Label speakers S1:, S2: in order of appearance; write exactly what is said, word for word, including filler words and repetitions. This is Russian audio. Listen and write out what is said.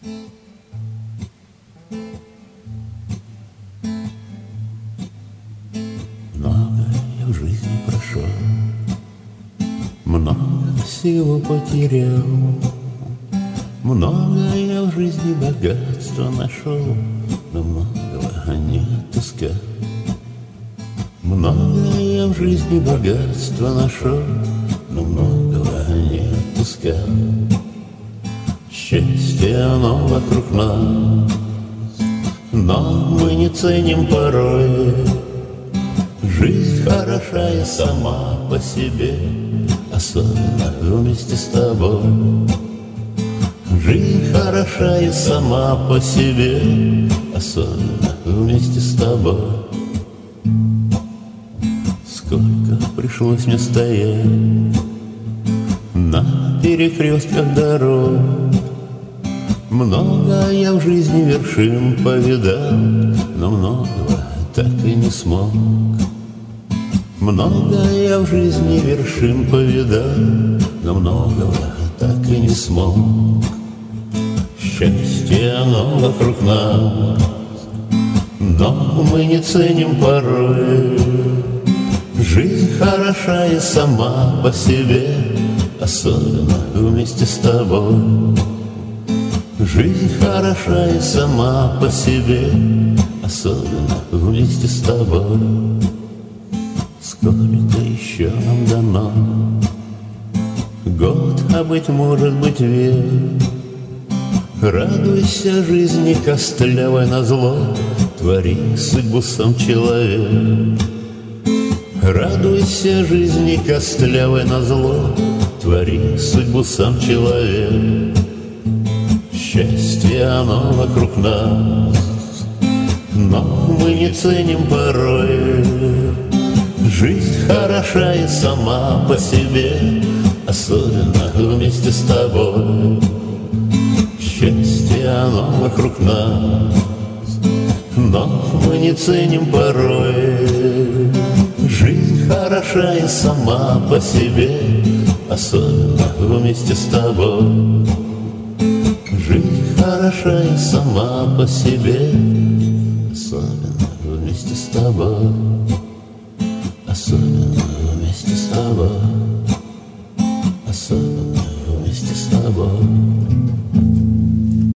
S1: Многое в жизни прошел, много всего потерял, многое в жизни богатства нашел, но многого не отыскал. Многое в жизни богатства нашел, но многого не отыскал. Счастье оно вокруг нас, но мы не ценим порой. Жизнь хороша и сама по себе, особенно вместе с тобой. Жизнь хороша и сама по себе, особенно вместе с тобой. Сколько пришлось мне стоять на перекрестках дорог, много я в жизни вершин повидал, но многого так и не смог. Много я в жизни вершин повидал, но многого так и не смог. Счастье оно вокруг нас, но мы не ценим порой. Жизнь хороша и сама по себе, особенно вместе с тобой. Жизнь хороша и сама по себе, особенно вместе с тобой. Сколько еще нам дано? Год, а быть может быть век. Радуйся жизни костлявой назло, твори судьбу сам человек. Радуйся жизни костлявой назло, твори судьбу сам человек. Счастье оно вокруг нас, но мы не ценим порой. Жизнь хороша и сама по себе, особенно вместе с тобой. Счастье оно вокруг нас, но мы не ценим порой. Жизнь хороша и сама по себе, особенно вместе с тобой. Жизнь хороша и сама по себе, особенно вместе с тобой.